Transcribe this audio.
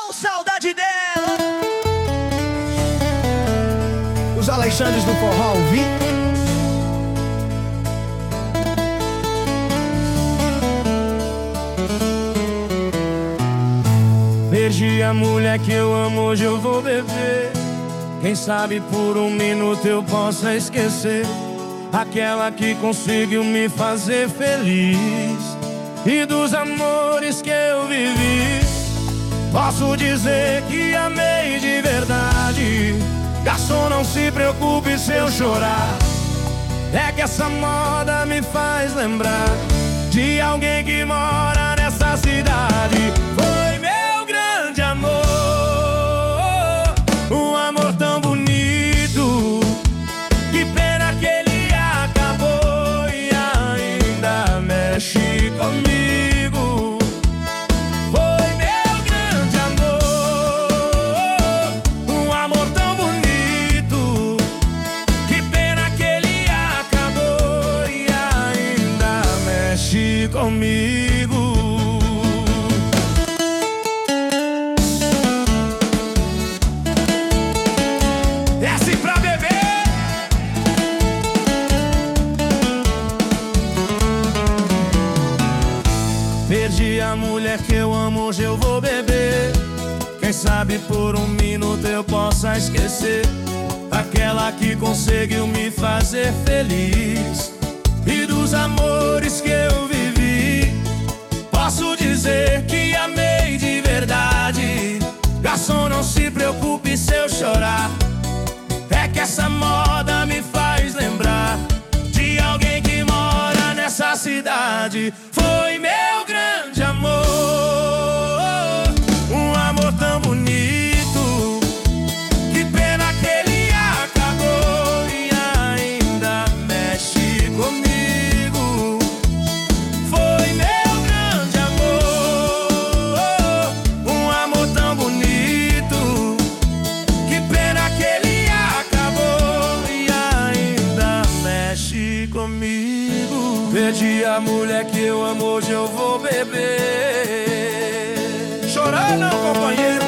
saudade dela. Os Alexandres do forró, ouvi? Perdi a mulher que eu amo, hoje eu vou beber. Quem sabe por um minuto eu possa esquecer aquela que conseguiu me fazer feliz. E dos amores que eu vivi, posso dizer que amei de verdade. Garçom, não se preocupe se eu chorar. É que essa moda me faz lembrar de alguém que mora nessa cidade. Foi meu grande amor, um amor tão bonito. Que pena que ele acabou e ainda mexe comigo. Foi meu grande amor, um amor tão bonito. Que pena que ele acabou e ainda mexe comigo. Desce pra beber. Perdi a mulher que eu amo, hoje eu vou beber. Quem sabe por um minuto eu possa esquecer aquela que conseguiu me fazer feliz. E dos amores que eu vivi, posso dizer que amei de verdade. Garçom, não se preocupe se eu chorar. É que essa moda me faz lembrar de alguém que mora nessa cidade. Foi meu grande amor, um amor tão bonito. Que pena que ele acabou e ainda mexe comigo. Foi meu grande amor, um amor tão bonito. Que pena que ele acabou e ainda mexe comigo. Perdi a mulher que eu amo, hoje eu vou beber. Chorar não, companheiro.